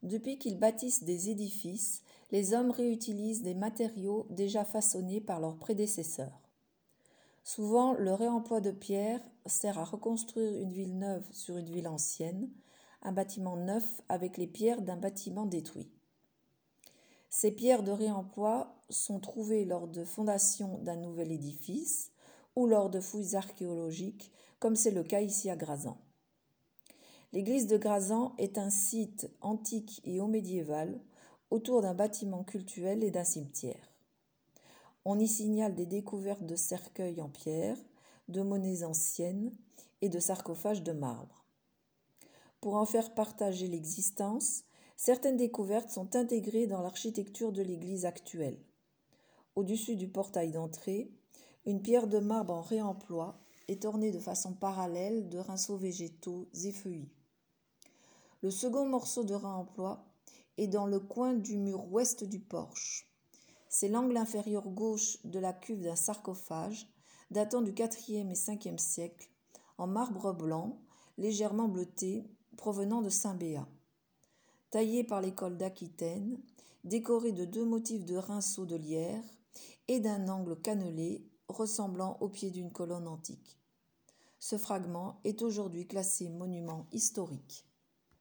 Depuis qu'ils bâtissent des édifices, les hommes réutilisent des matériaux déjà façonnés par leurs prédécesseurs. Souvent, le réemploi de pierres sert à reconstruire une ville neuve sur une ville ancienne, un bâtiment neuf avec les pierres d'un bâtiment détruit. Ces pierres de réemploi sont trouvées lors de fondation d'un nouvel édifice ou lors de fouilles archéologiques, comme c'est le cas ici à Grazan. L'église de Grazan est un site antique et haut médiéval autour d'un bâtiment cultuel et d'un cimetière. On y signale des découvertes de cercueils en pierre, de monnaies anciennes et de sarcophages de marbre. Pour en faire partager l'existence, certaines découvertes sont intégrées dans l'architecture de l'église actuelle. Au-dessus du portail d'entrée, une pierre de marbre en réemploi est ornée de façon parallèle de rinceaux végétaux et feuillus. Le second morceau de réemploi est dans le coin du mur ouest du porche. C'est l'angle inférieur gauche de la cuve d'un sarcophage datant du IVe et Ve siècle, en marbre blanc, légèrement bleuté, provenant de Saint-Béat. Taillé par l'école d'Aquitaine, décoré de 2 motifs de rinceaux de lierre et d'un angle cannelé ressemblant au pied d'une colonne antique. Ce fragment est aujourd'hui classé monument historique.